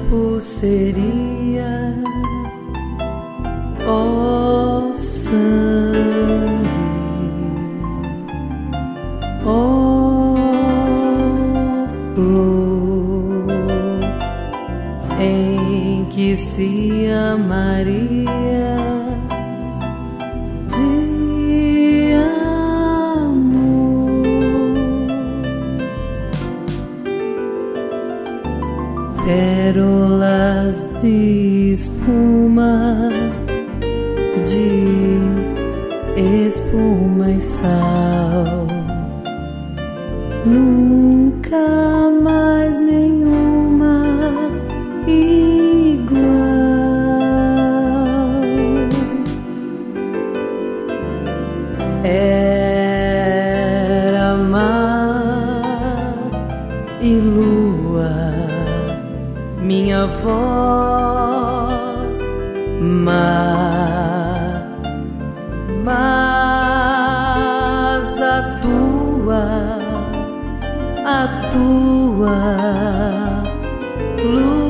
tempo seria, ó sangue, ó flor, em que se amaria de amor, pérolas de espuma, de espuma e sal, nunca mais nenhuma igual. Era mar e lua, minha voz, mar, mas a tua lua.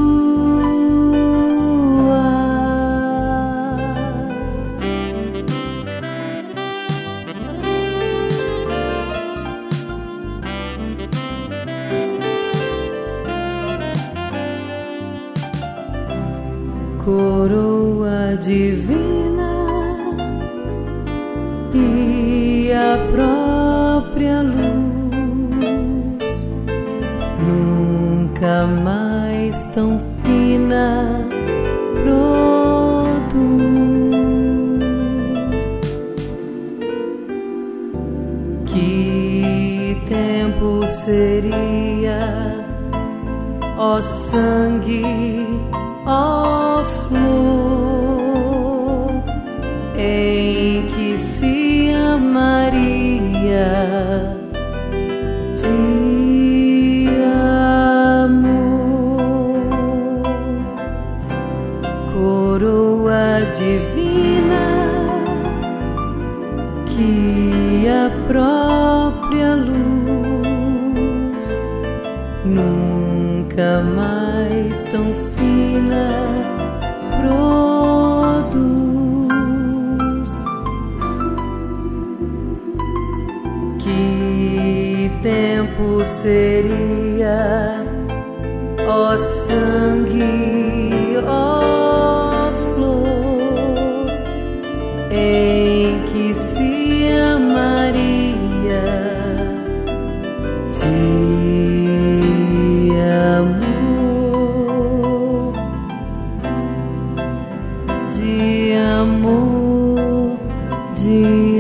Coroa divina e a própria luz, nunca mais tão fina produz. Que tempo seria, ó sangue, ó flor, em que se amaria de amor, coroa divina que a própria luz nunca mais tão fina produz. Que tempo seria, ó sangue, ó flor, em que se amaria de amor, de amor, de